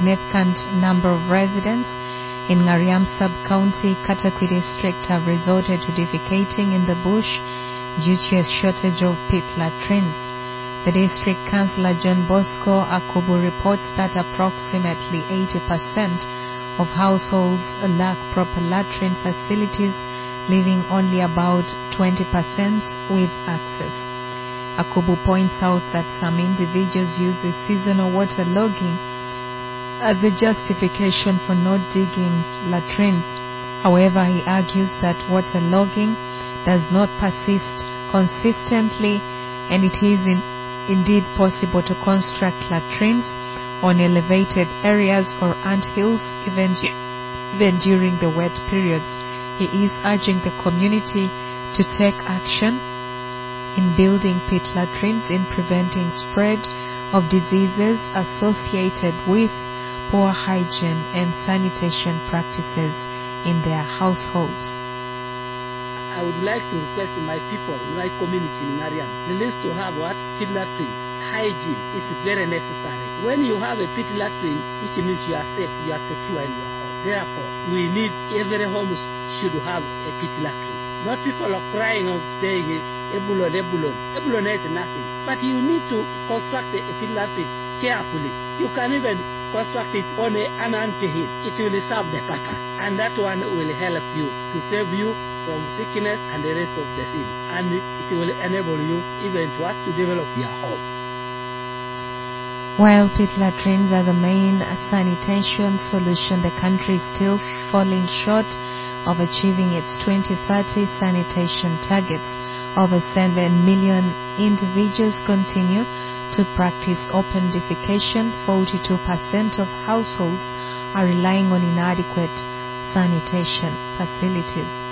significant number of residents in Ngariam Sub-County, Katakwi District have resorted to defecating in the bush due to a shortage of pit latrines. The District Councillor John Bosco Akubu reports that approximately 80% of households lack proper latrine facilities, leaving only about 20% with access. Akubu points out that some individuals use the seasonal water logging as a justification for not digging latrines. However, he argues that water logging does not persist consistently, and it is indeed possible to construct latrines on elevated areas or anthills even during the wet periods. He is urging the community to take action in building pit latrines, in preventing spread of diseases associated with poor hygiene and sanitation practices in their households. I would like to request my people, my community in Ngariam, they need to have what? Pit latrines. Hygiene is very necessary. When you have a pit latrine, which means you are safe, you are secure in your home. Therefore, we need every home should have a pit latrine. Not people are crying out saying, Ebulon. Ebulon is nothing. But you need to construct a pit latrine carefully. You can even construct it on an anti-heat. It will serve the purpose. And that one will help you to save you from sickness and the rest of the sin. And it will enable you even to develop your home. While pit latrines are the main sanitation solution, the country is still falling short of achieving its 2030 sanitation targets. Over 7 million individuals continue to practice open defecation. 42% of households are relying on inadequate sanitation facilities.